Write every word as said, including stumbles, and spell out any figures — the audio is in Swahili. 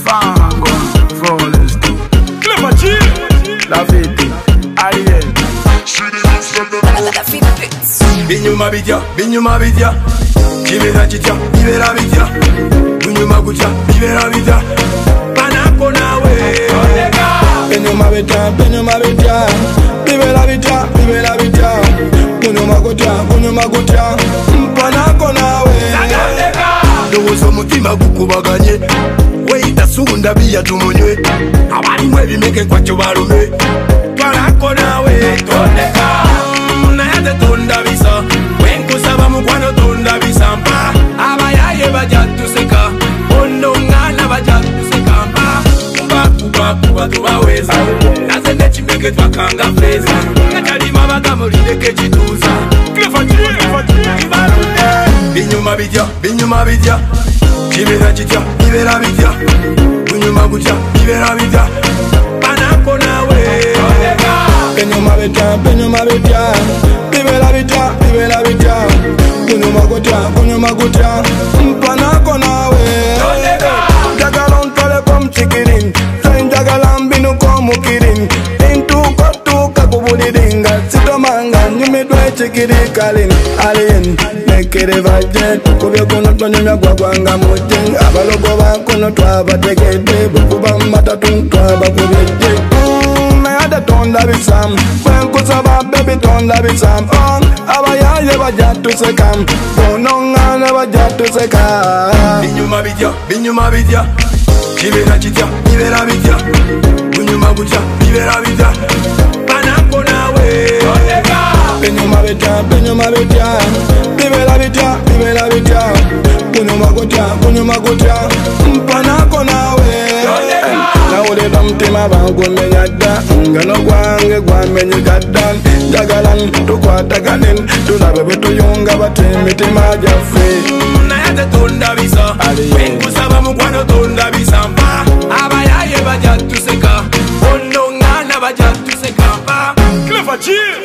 Fango, Forest, Clever Chill, Lafite, Ariel. Binyuma bijya, binyuma bijya, kibera kijya, kibera bijya, binyuma gutya, kibera bijya, banako nawe. Binyuma bijya, binyuma bijya, kibera bijya, kibera bijya, binyuma gutya, binyuma gutya, banako nawe. Ndowoza umutima gukubaganye, weyita sunda biya tumunywe, abalimu ebimeke kwacyo balume, banako nawe. Tondeka, nayate tonda bisa, wenkusaba mukwano tonda bisa mpa, abayaye bajja tuseka, ondongana bajja tuseka mpa, kuba kuba kuba tubaweza, naze nekimeke twakanga feza, katalima bagamulireke kituuza, binyuma bijja, binyuma bijja, kibera kijja, kibera bijja, binyuma gutya, kibera bijja, banako nawe. Binyuma bijya, binyuma bijya, kibera bijya, kibera bijya, binyuma gutya, binyuma gutya, banako nawe. Njagala ontwale komchikirin, njagala mbinu komukirin, intuuka tuuka kubuliri nga sitomanga nyumidwa ekikiri kalin. Alien nekere baje tukubye kuno twanyumya gwagwanga mujje, abalogo bakuno twabategedde, bukuba matatu twabakubedde. Nayate tonda bisam, bwenkusaba baby tonda bisam, abayaye bajja tuseka, bonongana bajja tuseka. Binyuma bijja, binyuma bijja, kibera kijja, kibera bijja, binyuma gutya, kibera bijja, banako nawe. Binyuma bijja, binyuma bijja, kibera bijja, kibera bijja, binyuma gutya, binyuma gutya, banako nawe. Nawulira omutima bangumenya dda, ngano gwange gwamenyeka dda, njagala tukwatagane tulabe bwe tuyunga bati emitima gyaffe. Naye ate tonda bisa, wenkusaba mukwano tonda bisa mpa, abayaye bajja tuseka, ondongana bajja tuseka mpa. Clever Chill.